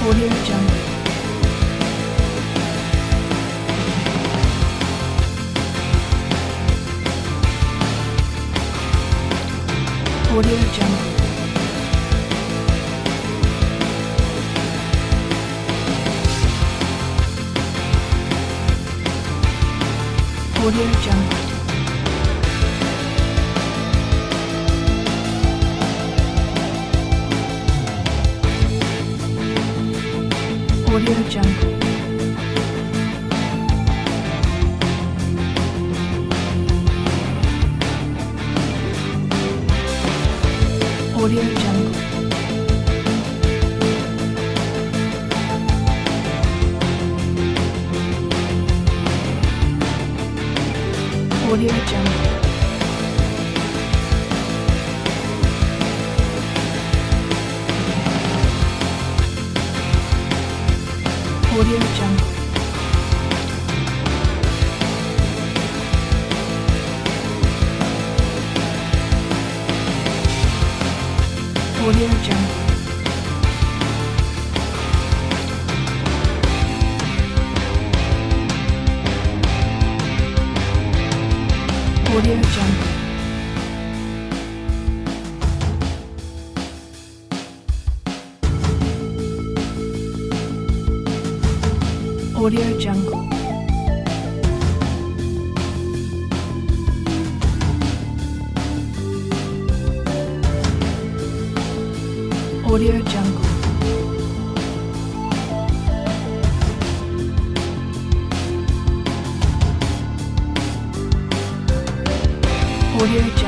Audio Jungle. Audio Jungle. Audio Jungle. Audio Jungle. Audio Jungle. Audio Jungle. Audio Jungle. Audio Jungle. Audio Jungle. Audio Jungle. Audio Jungle. Audio